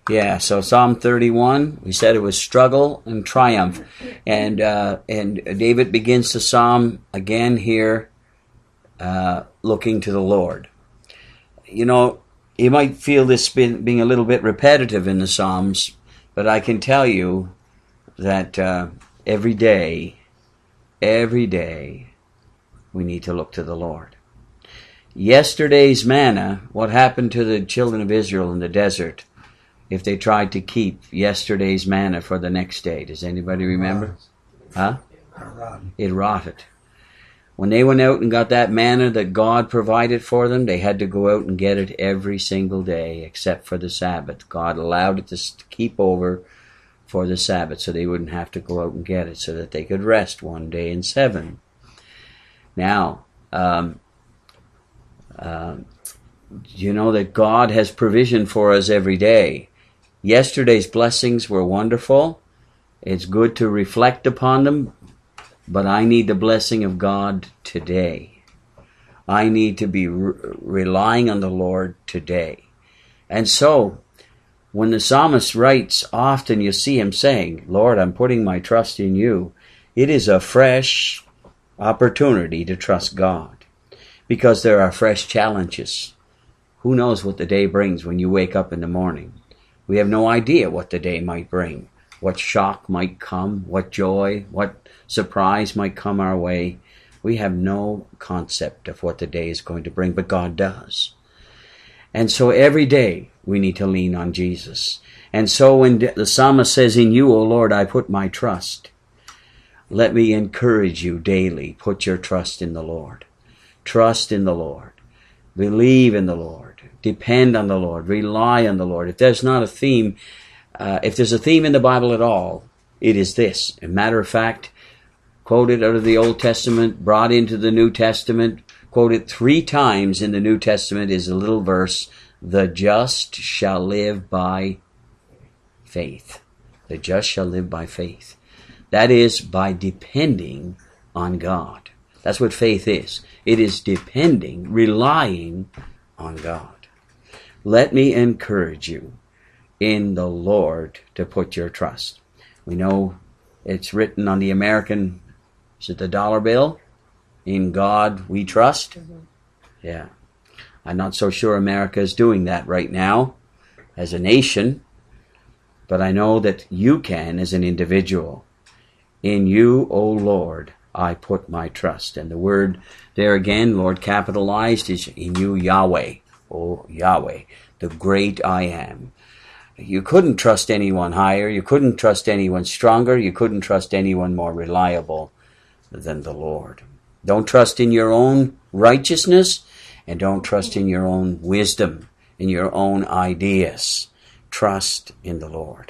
Yeah, so Psalm 31, we said it was struggle and triumph. And David begins the psalm again here, looking to the Lord. You know, you might feel this being a little bit repetitive in the Psalms, but I can tell you that every day, we need to look to the Lord. Yesterday's manna, what happened to the children of Israel in the desert if they tried to keep yesterday's manna for the next day? Does anybody remember? Huh? It rotted. When they went out and got that manna that God provided for them, they had to go out and get it every single day except for the Sabbath. God allowed it to keep over for the Sabbath so they wouldn't have to go out and get it, so that they could rest one day in 7. Now, you know that God has provision for us every day. Yesterday's blessings were wonderful. It's good to reflect upon them, but I need the blessing of God today. I need to be relying on the Lord today. And so, when the psalmist writes, often you see him saying, Lord, I'm putting my trust in you. It is a fresh opportunity to trust God, because there are fresh challenges. Who knows what the day brings when you wake up in the morning? We have no idea what the day might bring, what shock might come, what joy, what surprise might come our way. We have no concept of what the day is going to bring, but God does. And so every day we need to lean on Jesus. And so when the psalmist says, in you, O Lord, I put my trust, let me encourage you daily, put your trust in the Lord. Trust in the Lord. Believe in the Lord. Depend on the Lord. Rely on the Lord. If there's not a theme, if there's a theme in the Bible at all, it is this. As a matter of fact, quoted out of the Old Testament, brought into the New Testament, quoted 3 times in the New Testament is a little verse, the just shall live by faith. The just shall live by faith. That is, by depending on God. That's what faith is. It is depending, relying on God. Let me encourage you in the Lord to put your trust. We know it's written on the American, is it the dollar bill? In God we trust. Mm-hmm. Yeah. I'm not so sure America is doing that right now as a nation, but I know that you can as an individual. In you, O Lord, I put my trust. And the word there again, Lord capitalized, is in you, Yahweh. Oh, Yahweh, the great I am. You couldn't trust anyone higher. You couldn't trust anyone stronger. You couldn't trust anyone more reliable than the Lord. Don't trust in your own righteousness, and don't trust in your own wisdom, in your own ideas. Trust in the Lord.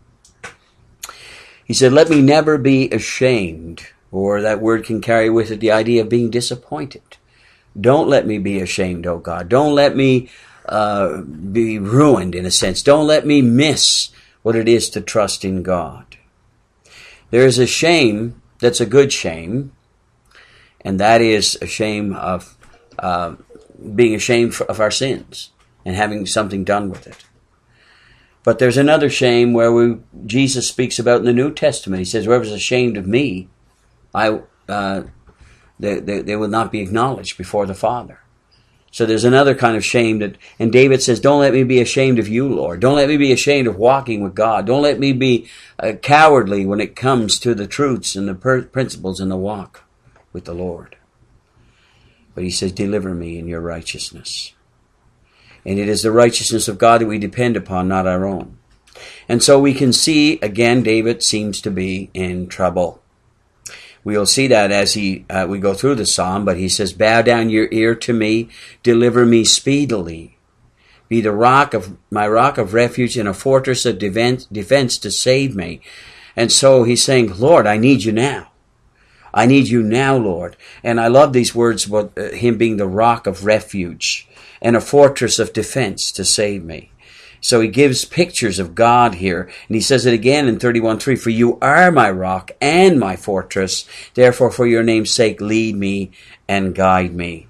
He said, let me never be ashamed, or that word can carry with it the idea of being disappointed. Don't let me be ashamed, O God. Don't let me be ruined, in a sense. Don't let me miss what it is to trust in God. There is a shame that's a good shame, and that is a shame of being ashamed of our sins and having something done with it. But there's another shame where Jesus speaks about in the New Testament. He says, whoever's ashamed of me, they will not be acknowledged before the Father. So there's another kind of shame and David says, don't let me be ashamed of you, Lord. Don't let me be ashamed of walking with God. Don't let me be cowardly when it comes to the truths and the principles in the walk with the Lord. But he says, deliver me in your righteousness. And it is the righteousness of God that we depend upon, not our own. And so we can see, again, David seems to be in trouble. We'll see that as we go through the psalm, but he says, bow down your ear to me, deliver me speedily. Be my rock of refuge and a fortress of defense to save me. And so he's saying, Lord, I need you now. I need you now, Lord. And I love these words about him being the rock of refuge and a fortress of defense to save me. So he gives pictures of God here. And he says it again in 31:3, for you are my rock and my fortress. Therefore, for your name's sake, lead me and guide me.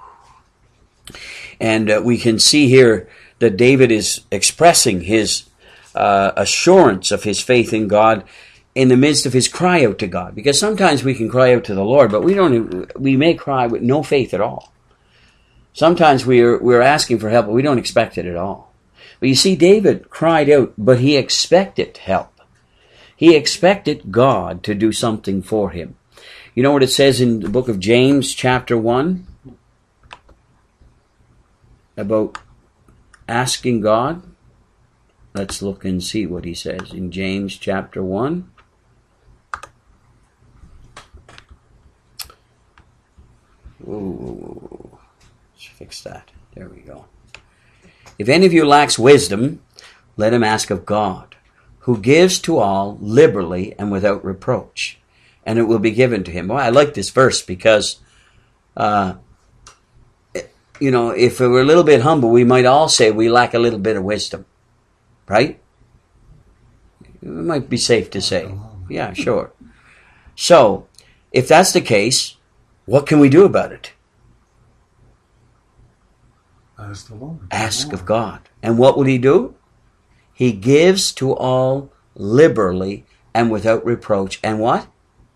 And we can see here that David is expressing his assurance of his faith in God in the midst of his cry out to God. Because sometimes we can cry out to the Lord, but we may cry with no faith at all. Sometimes we're asking for help, but we don't expect it at all. But you see, David cried out, but he expected help. He expected God to do something for him. You know what it says in the book of James, chapter 1? About asking God? Let's look and see what he says in James, chapter 1. Ooh, let's fix that. There we go. If any of you lacks wisdom, let him ask of God, who gives to all liberally and without reproach, and it will be given to him. Well, I like this verse because, if we were a little bit humble, we might all say we lack a little bit of wisdom, right? It might be safe to say. Yeah, sure. So, if that's the case, what can we do about it? Ask the Lord. Ask of God. And what would he do? He gives to all liberally and without reproach. And what?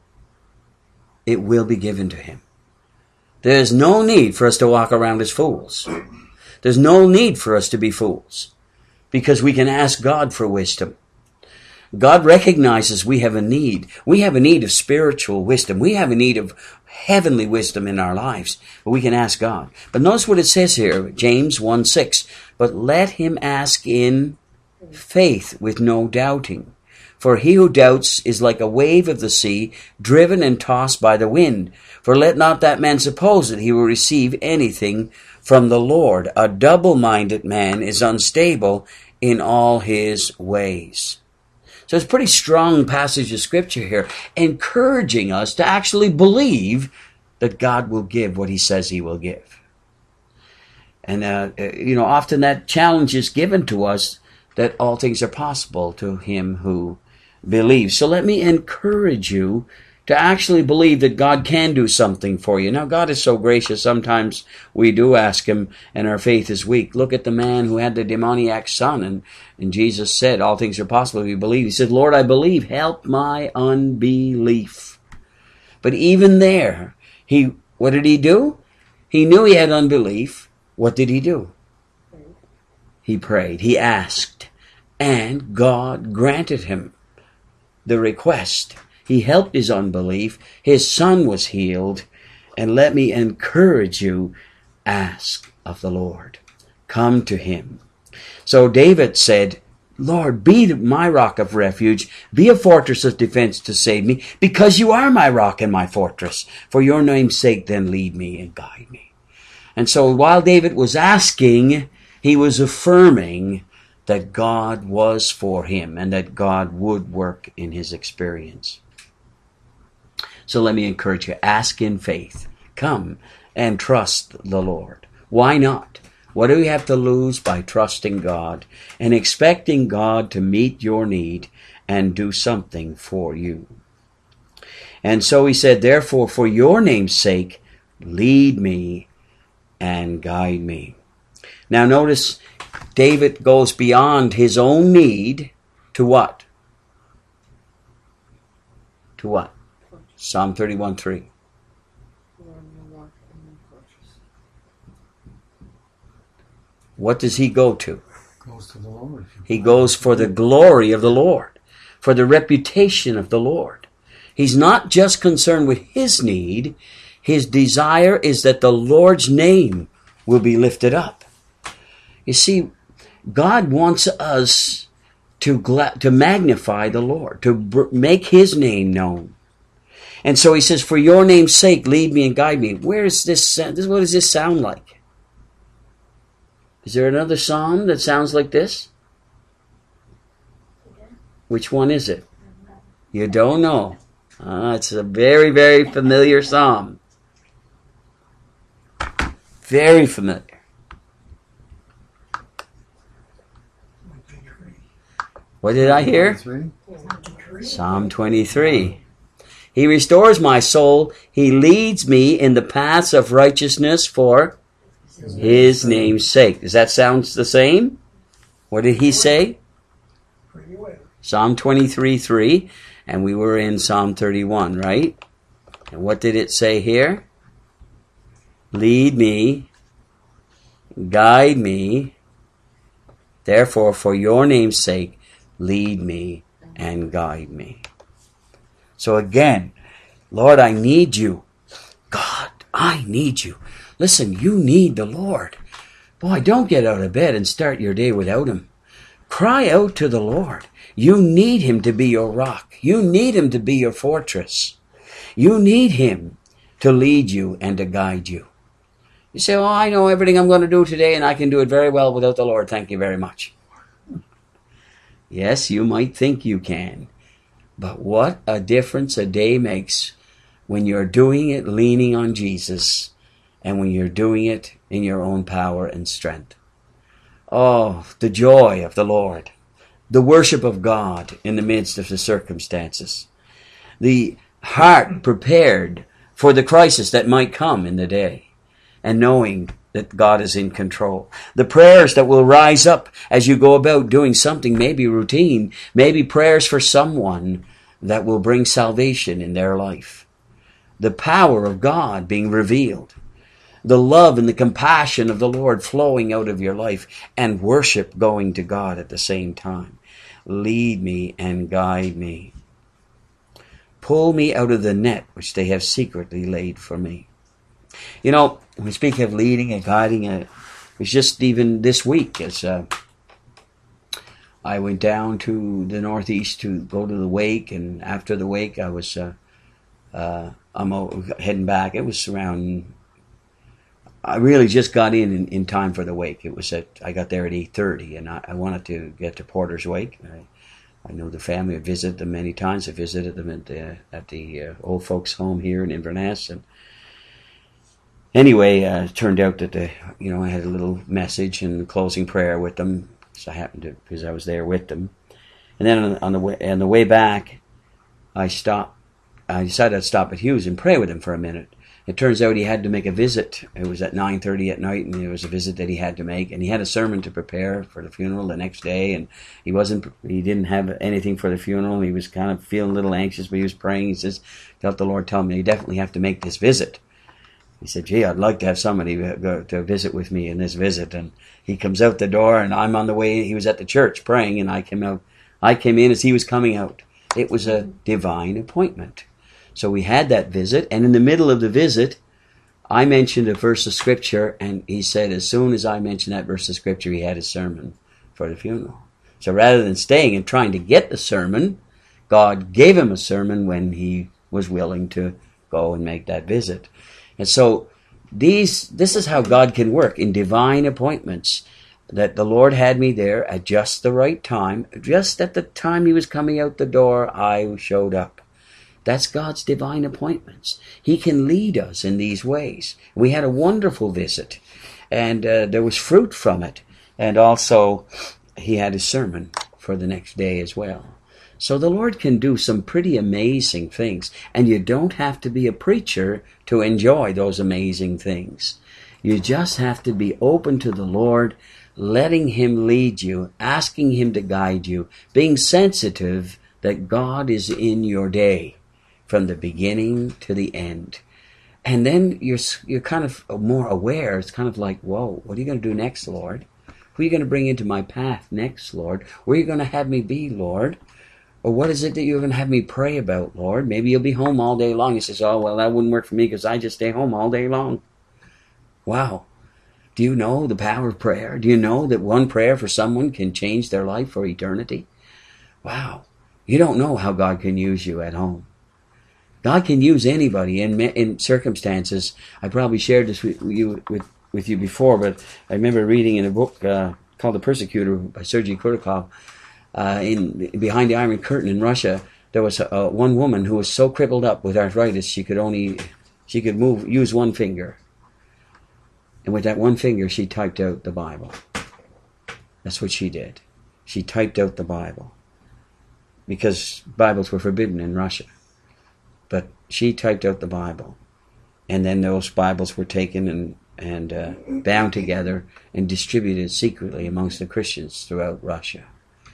It will be given to him. There's no need for us to walk around as fools. There's no need for us to be fools, because we can ask God for wisdom. God recognizes we have a need. We have a need of spiritual wisdom. We have a need of heavenly wisdom in our lives. But we can ask God. But notice what it says here, James 1:6. But let him ask in faith with no doubting. For he who doubts is like a wave of the sea, driven and tossed by the wind. For let not that man suppose that he will receive anything from the Lord. A double-minded man is unstable in all his ways. So it's a pretty strong passage of Scripture here, encouraging us to actually believe that God will give what he says he will give. And, often that challenge is given to us that all things are possible to him who believes. So let me encourage you to actually believe that God can do something for you. Now, God is so gracious. Sometimes we do ask him and our faith is weak. Look at the man who had the demoniac son, and Jesus said, all things are possible if you believe. He said, Lord, I believe. Help my unbelief. But even there, what did he do? He knew he had unbelief. What did he do? He prayed. He asked. And God granted him the request. He helped his unbelief. His son was healed. And let me encourage you, ask of the Lord. Come to him. So David said, Lord, be my rock of refuge. Be a fortress of defense to save me, because you are my rock and my fortress. For your name's sake, then lead me and guide me. And so while David was asking, he was affirming that God was for him and that God would work in his experience. So let me encourage you, ask in faith. Come and trust the Lord. Why not? What do we have to lose by trusting God and expecting God to meet your need and do something for you? And so he said, therefore, for your name's sake, lead me and guide me. Now notice, David goes beyond his own need to what? To what? Psalm 31:3. What does he go to? Goes to the Lord. He goes for the glory of the Lord, for the reputation of the Lord. He's not just concerned with his need. His desire is that the Lord's name will be lifted up. You see, God wants us to magnify the Lord, to make his name known. And so he says, for your name's sake, lead me and guide me. Where is this? What does this sound like? Is there another psalm that sounds like this? Which one is it? You don't know. It's a very, very familiar psalm. Very familiar. What did I hear? Psalm 23. He restores my soul. He leads me in the paths of righteousness for his name's sake. Does that sound the same? What did he say? Pretty well. Psalm 23:3, and we were in Psalm 31, right? And what did it say here? Lead me, guide me, therefore for your name's sake, lead me and guide me. So again, Lord, I need you. God, I need you. Listen, you need the Lord. Boy, don't get out of bed and start your day without him. Cry out to the Lord. You need him to be your rock. You need him to be your fortress. You need him to lead you and to guide you. You say, oh, I know everything I'm going to do today and I can do it very well without the Lord. Thank you very much. Yes, you might think you can. But what a difference a day makes when you're doing it leaning on Jesus and when you're doing it in your own power and strength. Oh, the joy of the Lord, the worship of God in the midst of the circumstances, the heart prepared for the crisis that might come in the day, and knowing that God is in control. The prayers that will rise up as you go about doing something, maybe routine, maybe prayers for someone that will bring salvation in their life. The power of God being revealed. The love and the compassion of the Lord flowing out of your life, and worship going to God at the same time. Lead me and guide me. Pull me out of the net which they have secretly laid for me. You know, when we speak of leading and guiding, it was just even this week as I went down to the Northeast to go to the wake, and after the wake I was I'm heading back. It was around, I really just got in time for the wake. It was I got there at 8:30, and I wanted to get to Porter's Wake. I know the family. I visited them many times. I visited them at the old folks' home here in Inverness. And anyway, it turned out that I had a little message and closing prayer with them. So I happened to, because I was there with them. And then on the way back, I decided I'd stop at Hughes and pray with him for a minute. It turns out he had to make a visit. It was at 9:30 at night, and it was a visit that he had to make. And he had a sermon to prepare for the funeral the next day, and he didn't have anything for the funeral. He was kind of feeling a little anxious, but he was praying. He says, felt the Lord tell me, you definitely have to make this visit. He said, gee, I'd like to have somebody go to visit with me in this visit. And he comes out the door, and I'm on the way. He was at the church praying, and I came in as he was coming out. It was a divine appointment. So we had that visit, and in the middle of the visit, I mentioned a verse of Scripture, and he said as soon as I mentioned that verse of Scripture, he had a sermon for the funeral. So rather than staying and trying to get the sermon, God gave him a sermon when he was willing to go and make that visit. And so this is how God can work in divine appointments, that the Lord had me there at just the right time. Just at the time he was coming out the door, I showed up. That's God's divine appointments. He can lead us in these ways. We had a wonderful visit, and there was fruit from it. And also, he had a sermon for the next day as well. So the Lord can do some pretty amazing things, and you don't have to be a preacher to enjoy those amazing things. You just have to be open to the Lord, letting him lead you, asking him to guide you, being sensitive that God is in your day, from the beginning to the end. And then you're kind of more aware. It's kind of like, whoa, what are you going to do next, Lord? Who are you going to bring into my path next, Lord? Where are you going to have me be, Lord? Or what is it that you're going to have me pray about, Lord? Maybe you'll be home all day long. He says, oh, well, that wouldn't work for me because I just stay home all day long. Wow. Do you know the power of prayer? Do you know that one prayer for someone can change their life for eternity? Wow. You don't know how God can use you at home. God can use anybody in circumstances. I probably shared this with you before, but I remember reading in a book called The Persecutor by Sergei Kurikov. Behind the Iron Curtain in Russia, there was one woman who was so crippled up with arthritis she could use one finger, and with that one finger she typed out the Bible. That's what she did. She typed out the Bible because Bibles were forbidden in Russia. But she typed out the Bible, and then those Bibles were taken and bound together and distributed secretly amongst the Christians throughout Russia.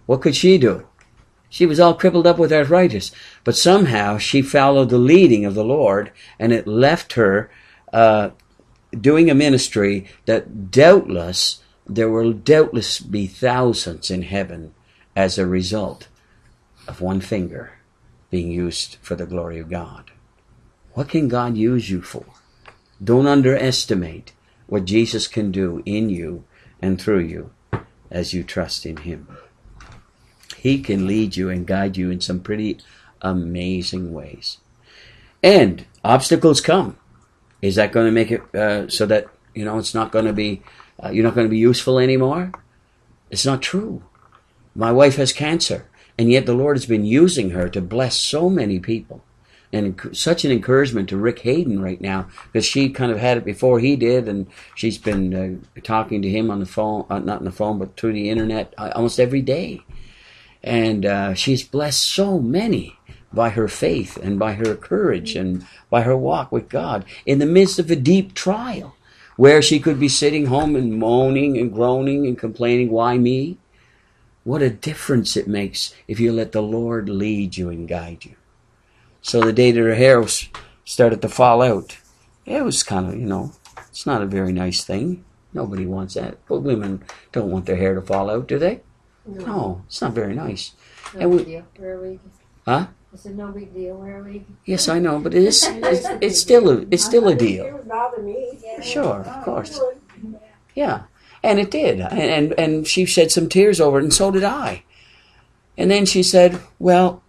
What could she do? She was all crippled up with arthritis. But somehow she followed the leading of the Lord, and it left her doing a ministry that doubtless, there will doubtless be thousands in heaven as a result of one finger being used for the glory of God. What can God use you for? Don't underestimate what Jesus can do in you and through you as you trust in Him. He can lead you and guide you in some pretty amazing ways. And obstacles come. Is that going to make it so that, it's not going to be, you're not going to be useful anymore? It's not true. My wife has cancer, and yet the Lord has been using her to bless so many people. And such an encouragement to Rick Hayden right now, because she kind of had it before he did, and she's been talking to him on the phone, not on the phone, but through the internet almost every day. And she's blessed so many by her faith and by her courage and by her walk with God in the midst of a deep trial, where she could be sitting home and moaning and groaning and complaining, why me? What a difference it makes if you let the Lord lead you and guide you. So the day that her hair started to fall out, it was kind of, it's not a very nice thing. Nobody wants that. But women don't want their hair to fall out, do they? No, it's not very nice. No big deal. Wear a wig. Huh? I said no big deal. Wear a wig. Yes, I know, but it's still a deal. It would bother me. Sure, of course. Yeah, and it did, and she shed some tears over it, and so did I. And then she said, "Well,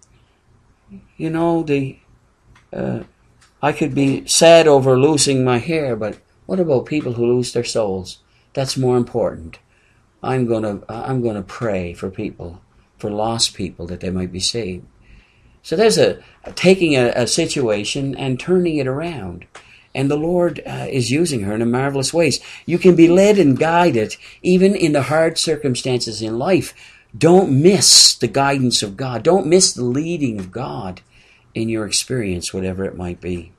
I could be sad over losing my hair, but what about people who lose their souls? That's more important. I'm gonna pray for people, for lost people, that they might be saved." So there's taking a situation and turning it around. And the Lord is using her in marvelous ways. You can be led and guided even in the hard circumstances in life. Don't miss the guidance of God. Don't miss the leading of God in your experience, whatever it might be.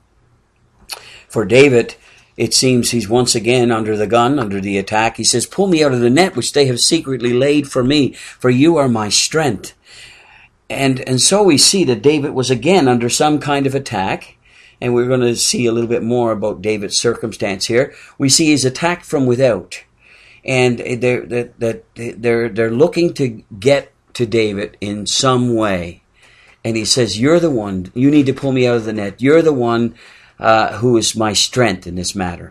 For David, it seems he's once again under the gun, under the attack. He says, "Pull me out of the net which they have secretly laid for me, for you are my strength." And so we see that David was again under some kind of attack. And we're going to see a little bit more about David's circumstance here. We see he's attacked from without. And they're looking to get to David in some way. And he says, "You're the one. You need to pull me out of the net. You're the one who is my strength in this matter."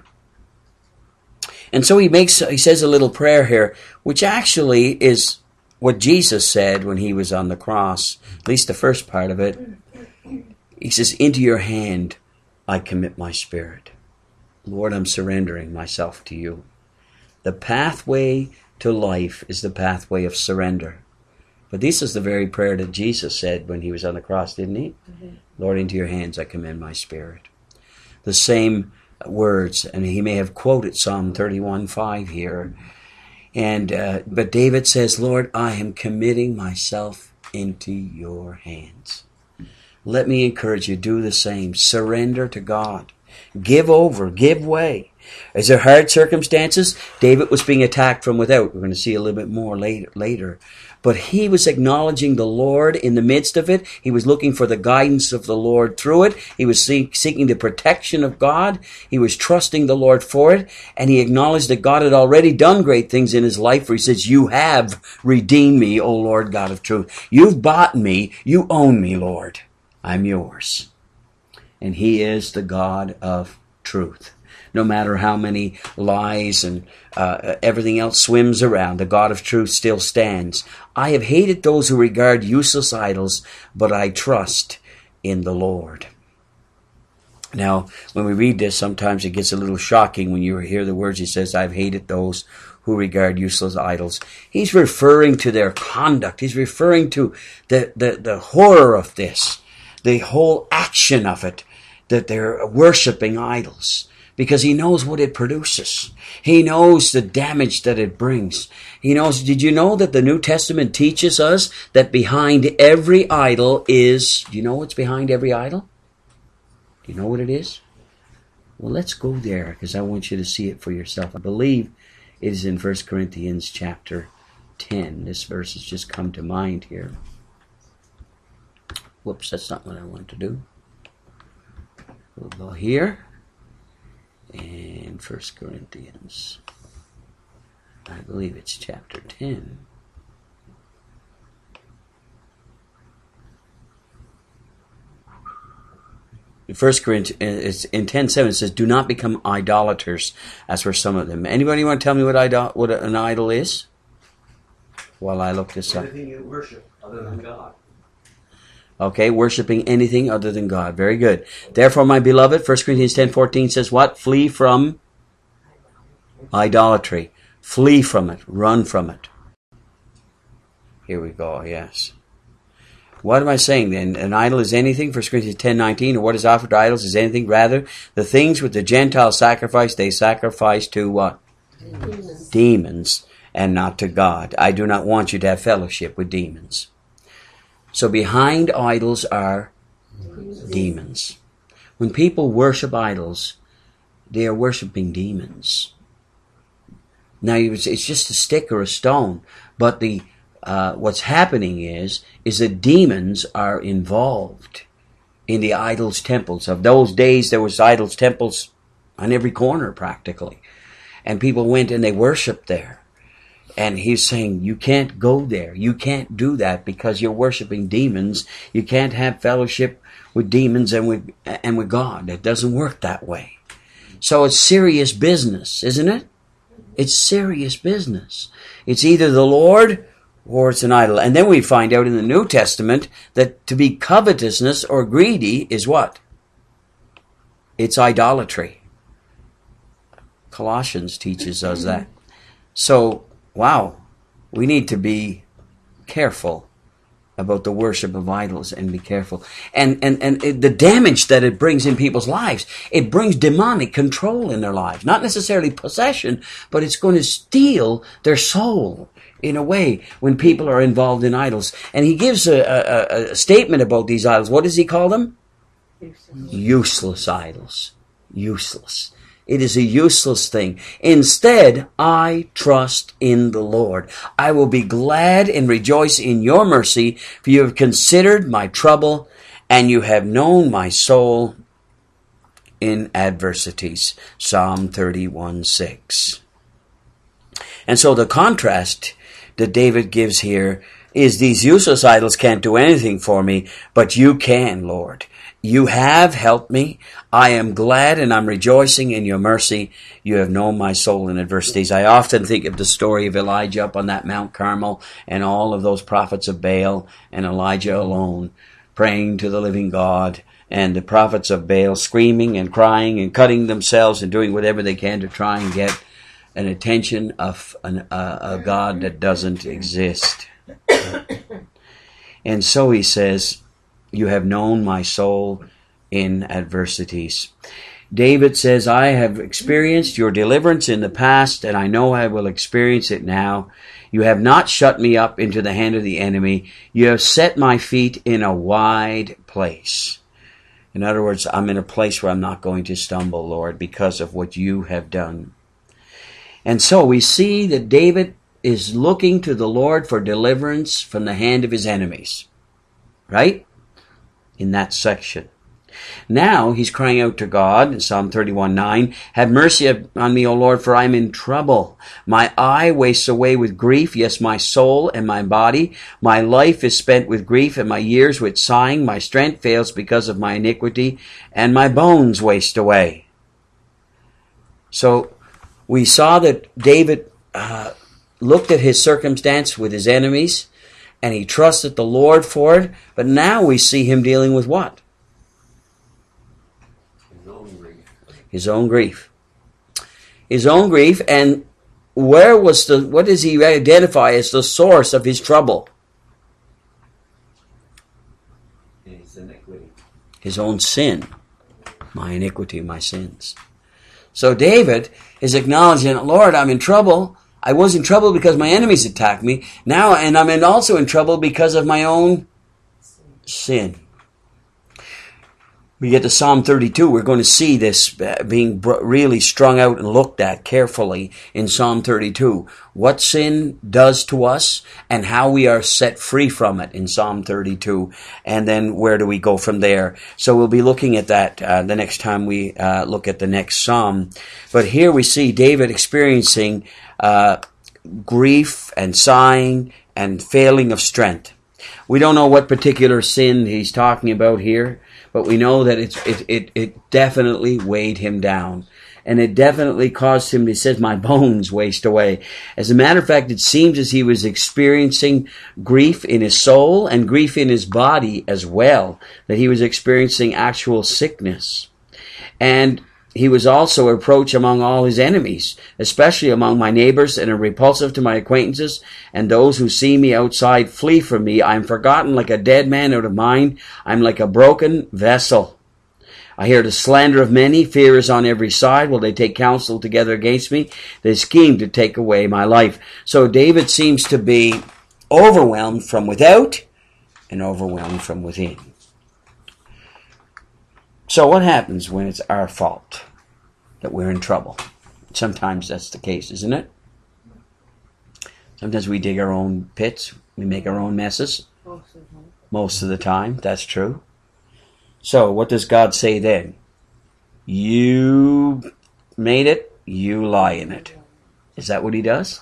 And so he says a little prayer here, which actually is what Jesus said when he was on the cross, at least the first part of it. He says, "Into your hand I commit my spirit." Lord, I'm surrendering myself to you. The pathway to life is the pathway of surrender. But this is the very prayer that Jesus said when he was on the cross, didn't he? Mm-hmm. "Lord, into your hands I commend my spirit." The same words, and he may have quoted Psalm 31:5 here. But David says, "Lord, I am committing myself into your hands." Let me encourage you, do the same. Surrender to God. Give over. Give way. Is there hard circumstances? David was being attacked from without. We're going to see a little bit more later. But he was acknowledging the Lord in the midst of it. He was looking for the guidance of the Lord through it. He was seeking the protection of God. He was trusting the Lord for it. And he acknowledged that God had already done great things in his life. For he says, "You have redeemed me, O Lord God of truth. You've bought me. You own me, Lord. I'm yours." And he is the God of truth. No matter how many lies and everything else swims around, the God of truth still stands. "I have hated those who regard useless idols, but I trust in the Lord." Now, when we read this, sometimes it gets a little shocking when you hear the words he says, "I've hated those who regard useless idols." He's referring to their conduct. He's referring to the horror of this. The whole action of it, that they're worshiping idols, because he knows what it produces. He knows the damage that it brings. He knows, did you know that the New Testament teaches us that behind every idol is, do you know what's behind every idol? Do you know what it is? Well, let's go there, because I want you to see it for yourself. I believe it is in 1 Corinthians chapter 10. This verse has just come to mind here. Whoops, that's not what I want to do. We'll go here. And 1 Corinthians. I believe it's chapter 10. In 1 Corinthians, in 10:7 it says, "Do not become idolaters, as were some of them." Anybody want to tell me what an idol is? While I look this up. Anything you worship other than God. Okay, worshiping anything other than God. Very good. Therefore, my beloved, 1 Corinthians 10:14 says what? Flee from idolatry. Flee from it. Run from it. Here we go, yes. What am I saying then? An idol is anything, 1 Corinthians 10:19, or what is offered to idols is anything. Rather, the things which the Gentiles sacrifice, they sacrifice to what? Demons, and not to God. I do not want you to have fellowship with demons. So behind idols are demons. When people worship idols, they are worshiping demons. Now, it's just a stick or a stone, but what's happening is that demons are involved in the idols' temples. Of those days, there was idols' temples on every corner practically, and people went and they worshipped there. And he's saying, you can't go there. You can't do that because you're worshiping demons. You can't have fellowship with demons and with God. It doesn't work that way. So it's serious business, isn't it? It's serious business. It's either the Lord or it's an idol. And then we find out in the New Testament that to be covetousness or greedy is what? It's idolatry. Colossians teaches us that. So, wow, we need to be careful about the worship of idols and be careful. And the damage that it brings in people's lives, it brings demonic control in their lives. Not necessarily possession, but it's going to steal their soul in a way when people are involved in idols. And he gives a statement about these idols. What does he call them? Useless idols. Useless. It is a useless thing. Instead, I trust in the Lord. I will be glad and rejoice in your mercy, for you have considered my trouble, and you have known my soul in adversities. Psalm 31:6. And so the contrast that David gives here is these useless idols can't do anything for me, but you can, Lord. You have helped me. I am glad and I'm rejoicing in your mercy. You have known my soul in adversities. I often think of the story of Elijah up on that Mount Carmel and all of those prophets of Baal and Elijah alone praying to the living God and the prophets of Baal screaming and crying and cutting themselves and doing whatever they can to try and get an attention of a God that doesn't exist. And so he says, you have known my soul in adversities. David says, I have experienced your deliverance in the past, and I know I will experience it now. You have not shut me up into the hand of the enemy. You have set my feet in a wide place. In other words, I'm in a place where I'm not going to stumble, Lord, because of what you have done. And so we see that David is looking to the Lord for deliverance from the hand of his enemies. Right? In that section. Now he's crying out to God in Psalm 31:9, have mercy on me, O Lord, for I am in trouble. My eye wastes away with grief, yes, my soul and my body. My life is spent with grief and my years with sighing. My strength fails because of my iniquity and my bones waste away. So we saw that David looked at his circumstance with his enemies and he trusted the Lord for it. But now we see him dealing with what? His own grief. His own grief. And what does he identify as the source of his trouble? His iniquity. His own sin. My iniquity, my sins. So David is acknowledging, Lord, I'm in trouble. I was in trouble because my enemies attacked me. Now, and I'm also in trouble because of my own sin. we get to Psalm 32, we're going to see this being really strung out and looked at carefully in Psalm 32. What sin does to us and how we are set free from it in Psalm 32. And then where do we go from there? So we'll be looking at that the next time we look at the next Psalm. But here we see David experiencing grief and sighing and failing of strength. We don't know what particular sin he's talking about here, but we know that it definitely weighed him down. And it definitely caused him, he says, my bones waste away. As a matter of fact, it seems as he was experiencing grief in his soul and grief in his body as well, that he was experiencing actual sickness. And he was also a reproach among all his enemies, especially among my neighbors, and a repulsive to my acquaintances, and those who see me outside flee from me. I am forgotten like a dead man out of mind. I am like a broken vessel. I hear the slander of many. Fear is on every side. Will they take counsel together against me? They scheme to take away my life. So David seems to be overwhelmed from without and overwhelmed from within. So what happens when it's our fault that we're in trouble? Sometimes that's the case, isn't it? Sometimes we dig our own pits. We make our own messes. Most of the time, that's true. So what does God say then? You made it, you lie in it. Is that what he does?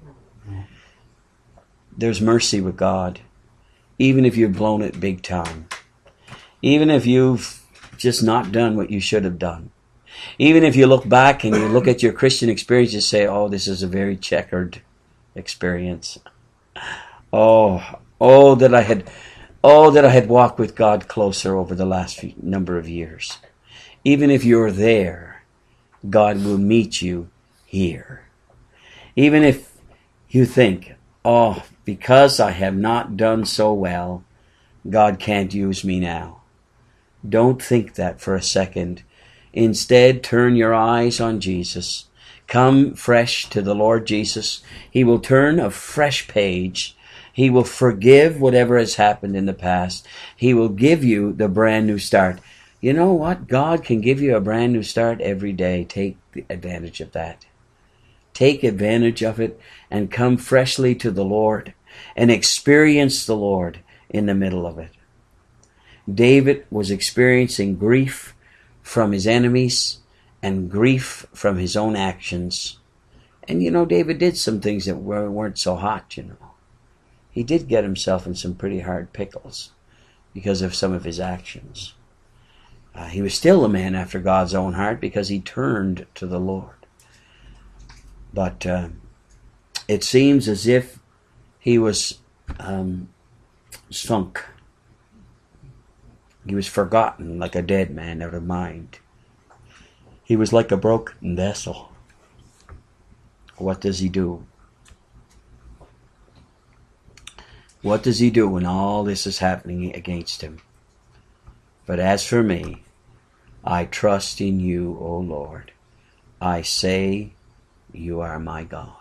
There's mercy with God. Even if you've blown it big time. Even if you've just not done what you should have done. Even if you look back and you look at your Christian experience and say, oh, this is a very checkered experience. Oh, that I had walked with God closer over the last number of years. Even if you're there, God will meet you here. Even if you think, oh, because I have not done so well, God can't use me now. Don't think that for a second. Instead, turn your eyes on Jesus. Come fresh to the Lord Jesus. He will turn a fresh page. He will forgive whatever has happened in the past. He will give you the brand new start. You know what? God can give you a brand new start every day. Take advantage of that. Take advantage of it and come freshly to the Lord and experience the Lord in the middle of it. David was experiencing grief from his enemies and grief from his own actions. And David did some things that weren't so hot, He did get himself in some pretty hard pickles because of some of his actions. He was still a man after God's own heart because he turned to the Lord. But it seems as if he was sunk. He was forgotten like a dead man out of mind. He was like a broken vessel. What does he do? What does he do when all this is happening against him? But as for me, I trust in you, O Lord. I say, you are my God.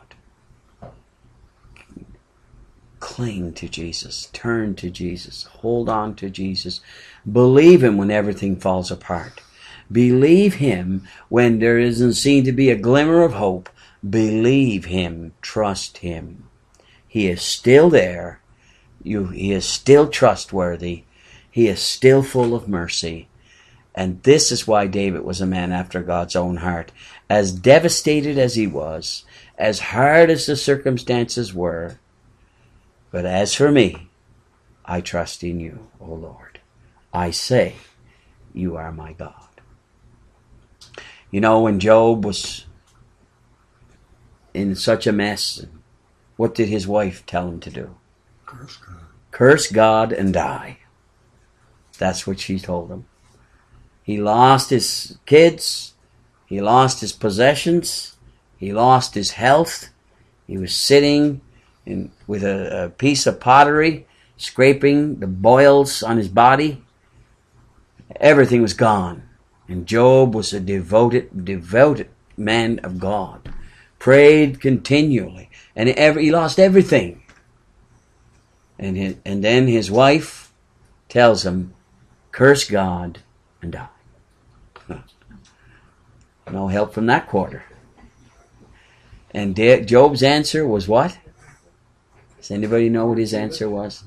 Cling to Jesus. Turn to Jesus. Hold on to Jesus. Believe him when everything falls apart. Believe him when there doesn't seem to be a glimmer of hope. Believe him. Trust him. He is still there. He is still trustworthy. He is still full of mercy. And this is why David was a man after God's own heart. As devastated as he was, as hard as the circumstances were, but as for me, I trust in you, O Lord. I say, you are my God. When Job was in such a mess, what did his wife tell him to do? Curse God. Curse God and die. That's what she told him. He lost his kids. He lost his possessions. He lost his health. He was sitting with a piece of pottery, scraping the boils on his body. Everything was gone. And Job was a devoted man of God. Prayed continually. And he lost everything. And then his wife tells him, curse God and die. No help from that quarter. And Job's answer was what? Does anybody know what his answer was?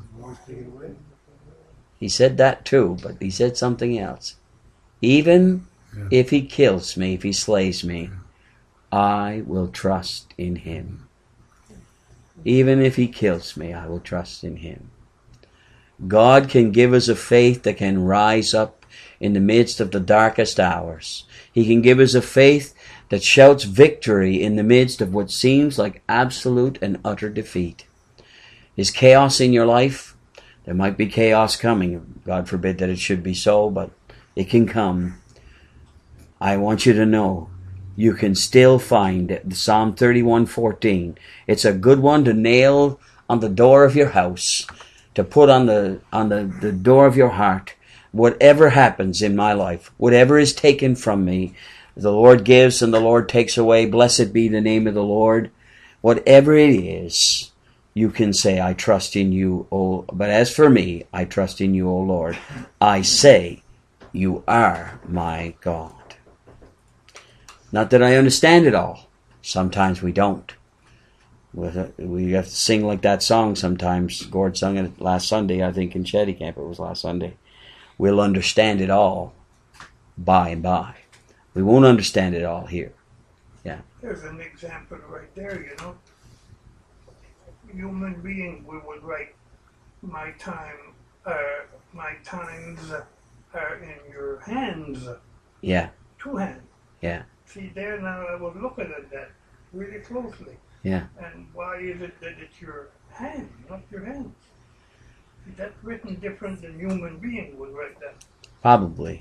He said that too, but he said something else. Even if he kills me, if he slays me, I will trust in him. Even if he kills me, I will trust in him. God can give us a faith that can rise up in the midst of the darkest hours. He can give us a faith that shouts victory in the midst of what seems like absolute and utter defeat. Is chaos in your life? There might be chaos coming. God forbid that it should be so, but it can come. I want you to know you can still find Psalm 31:14. It's a good one to nail on the door of your house, to put on the door of your heart. Whatever happens in my life, whatever is taken from me, the Lord gives and the Lord takes away. Blessed be the name of the Lord. Whatever it is, you can say, I trust in you, O. But as for me, I trust in you, O Lord. I say, you are my God. Not that I understand it all. Sometimes we don't. We have to sing like that song sometimes. Gord sung it last Sunday, I think, in Shetty Camp. It was last Sunday. We'll understand it all by and by. We won't understand it all here. Yeah. There's an example right there, you know. Human being, we would write, my times are in your hands. Yeah. 2 hands. Yeah. See, there now I was looking at that really closely. Yeah. And why is it that it's your hand, not your hands? See, that's written different than human being would write that. Probably.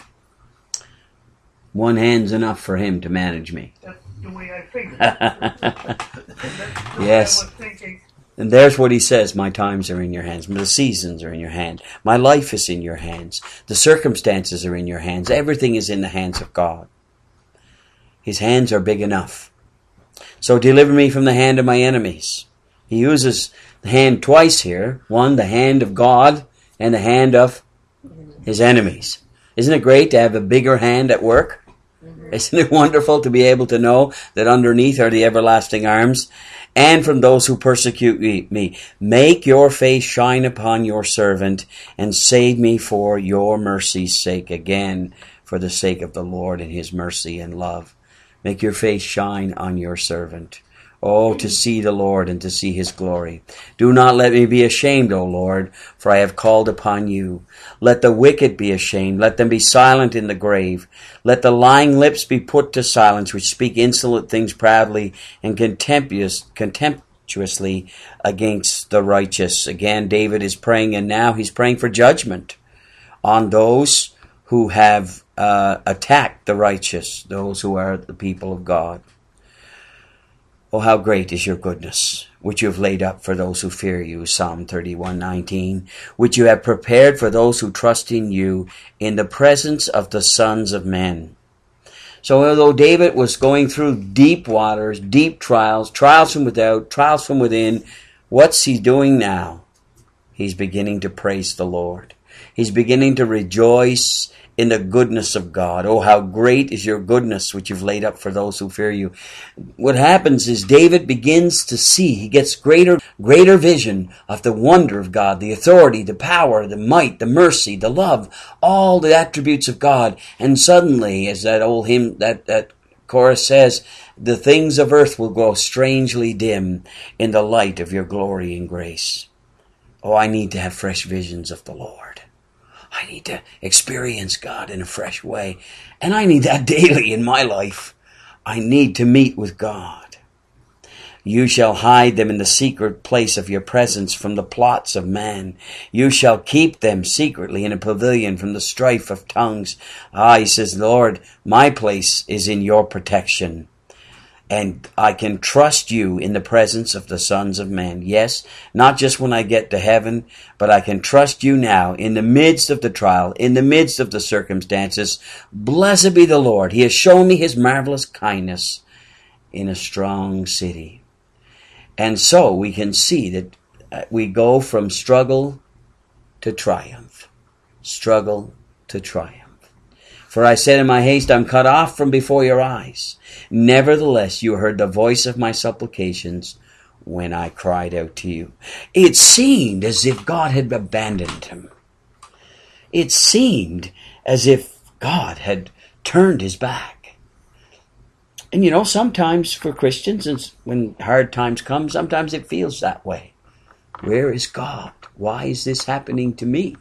One hand's enough for him to manage me. That's the way I figured. That's the Yes. way I was thinking. And there's what he says, my times are in your hands. The seasons are in your hand. My life is in your hands. The circumstances are in your hands. Everything is in the hands of God. His hands are big enough. So deliver me from the hand of my enemies. He uses the hand twice here. One, the hand of God, and the hand of his enemies. Isn't it great to have a bigger hand at work? Isn't it wonderful to be able to know that underneath are the everlasting arms? And from those who persecute me. Make your face shine upon your servant, and save me for your mercy's sake. Again, for the sake of the Lord and his mercy and love. Make your face shine on your servant. Oh, to see the Lord and to see his glory. Do not let me be ashamed, O Lord, for I have called upon you. Let the wicked be ashamed. Let them be silent in the grave. Let the lying lips be put to silence, which speak insolent things proudly and contemptuously against the righteous. Again, David is praying, and now he's praying for judgment on those who have attacked the righteous, those who are the people of God. Oh, how great is your goodness, which you have laid up for those who fear you, Psalm 31:19, which you have prepared for those who trust in you in the presence of the sons of men. So although David was going through deep waters, deep trials, trials from without, trials from within, what's he doing now? He's beginning to praise the Lord. He's beginning to rejoice in the goodness of God. Oh, how great is your goodness, which you've laid up for those who fear you. What happens is David begins to see, he gets greater vision of the wonder of God, the authority, the power, the might, the mercy, the love, all the attributes of God. And suddenly, as that old hymn, that chorus says, the things of earth will grow strangely dim in the light of your glory and grace. Oh, I need to have fresh visions of the Lord. I need to experience God in a fresh way. And I need that daily in my life. I need to meet with God. You shall hide them in the secret place of your presence from the plots of man. You shall keep them secretly in a pavilion from the strife of tongues. He says, Lord, my place is in your protection. And I can trust you in the presence of the sons of men. Yes, not just when I get to heaven, but I can trust you now in the midst of the trial, in the midst of the circumstances. Blessed be the Lord. He has shown me his marvelous kindness in a strong city. And so we can see that we go from struggle to triumph. Struggle to triumph. For I said in my haste, I'm cut off from before your eyes. Nevertheless, you heard the voice of my supplications when I cried out to you. It seemed as if God had abandoned him. It seemed as if God had turned his back. And sometimes for Christians, and when hard times come, sometimes it feels that way. Where is God? Why is this happening to me?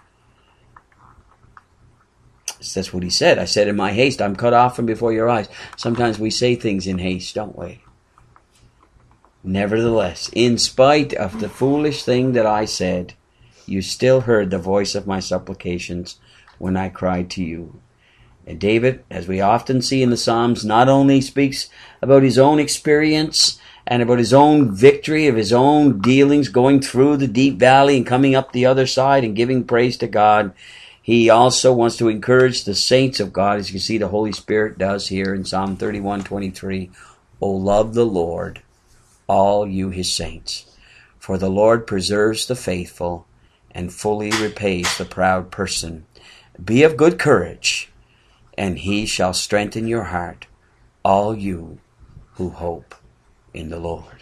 That's what he said. I said in my haste, I'm cut off from before your eyes. Sometimes we say things in haste, don't we? Nevertheless, in spite of the foolish thing that I said, you still heard the voice of my supplications when I cried to you. And David, as we often see in the Psalms, not only speaks about his own experience and about his own victory of his own dealings, going through the deep valley and coming up the other side and giving praise to God, he also wants to encourage the saints of God, as you can see the Holy Spirit does here in Psalm 31:23. O love the Lord, all you his saints, for the Lord preserves the faithful and fully repays the proud person. Be of good courage, and he shall strengthen your heart, all you who hope in the Lord.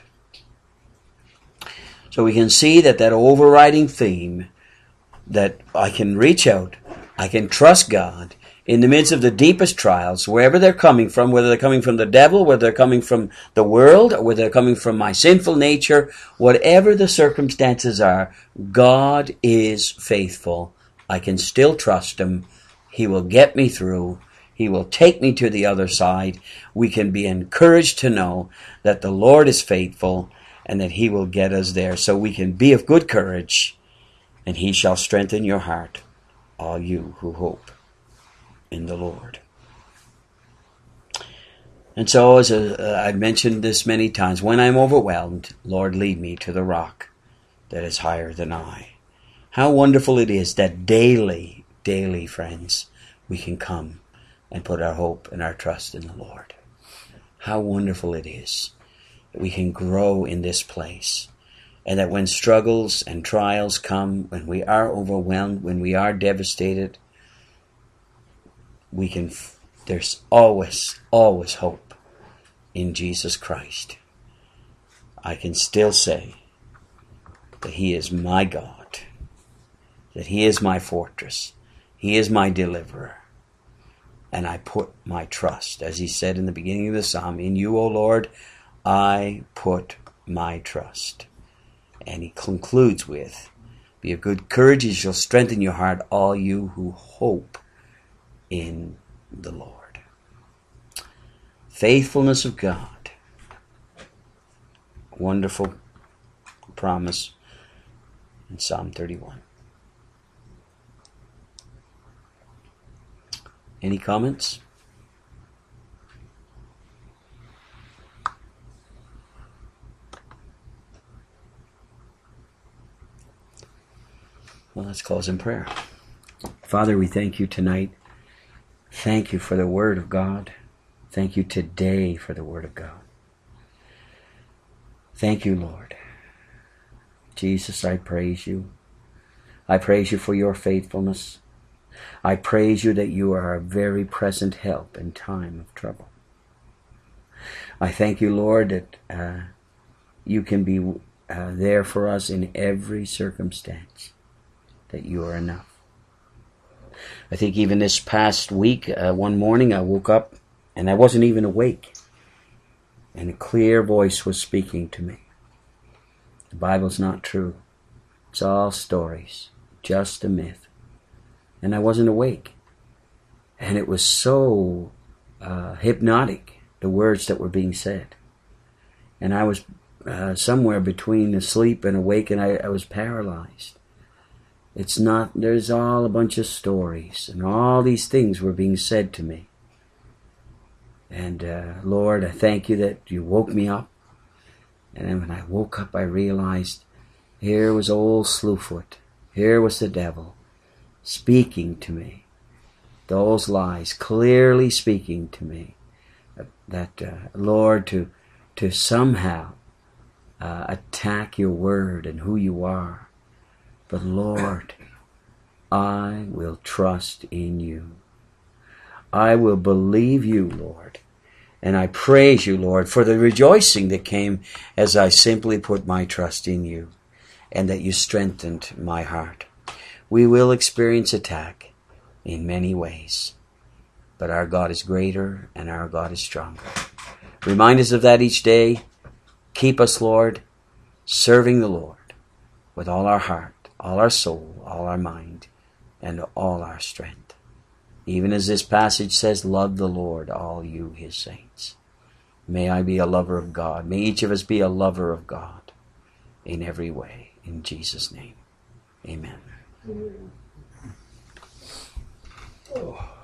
So we can see that overriding theme, that I can reach out, I can trust God in the midst of the deepest trials, wherever they're coming from, whether they're coming from the devil, whether they're coming from the world, or whether they're coming from my sinful nature, whatever the circumstances are, God is faithful. I can still trust him. He will get me through. He will take me to the other side. We can be encouraged to know that the Lord is faithful and that he will get us there. So we can be of good courage, and he shall strengthen your heart, all you who hope in the Lord. And so, as I've mentioned this many times, when I'm overwhelmed, Lord, lead me to the rock that is higher than I. How wonderful it is that daily, friends, we can come and put our hope and our trust in the Lord. How wonderful it is that we can grow in this place, and that when struggles and trials come, when we are overwhelmed, when we are devastated, there's always hope in Jesus Christ. I can still say that he is my God, that he is my fortress, he is my deliverer, and I put my trust, as he said in the beginning of the psalm, in you, O Lord, I put my trust. And he concludes with, be of good courage, he shall strengthen your heart, all you who hope in the Lord. Faithfulness of God. Wonderful promise in Psalm 31. Any comments? Well, let's close in prayer. Father, we thank you tonight. Thank you for the Word of God. Thank you today for the Word of God. Thank you, Lord. Jesus, I praise you. I praise you for your faithfulness. I praise you that you are a very present help in time of trouble. I thank you, Lord, that you can be there for us in every circumstance, that you are enough. I think even this past week, one morning I woke up and I wasn't even awake, and a clear voice was speaking to me. The Bible's not true. It's all stories, just a myth. And I wasn't awake. And it was so hypnotic, the words that were being said. And I was somewhere between asleep and awake, and I was paralyzed. There's all a bunch of stories, and all these things were being said to me. And Lord, I thank you that you woke me up. And then when I woke up, I realized here was old Slewfoot. Here was the devil speaking to me. Those lies clearly speaking to me. That, Lord, to somehow attack your word and who you are. But Lord, I will trust in you. I will believe you, Lord. And I praise you, Lord, for the rejoicing that came as I simply put my trust in you, and that you strengthened my heart. We will experience attack in many ways, but our God is greater and our God is stronger. Remind us of that each day. Keep us, Lord, serving the Lord with all our heart, all our soul, all our mind, and all our strength. Even as this passage says, love the Lord, all you his saints. May I be a lover of God. May each of us be a lover of God in every way. In Jesus' name, amen. Oh.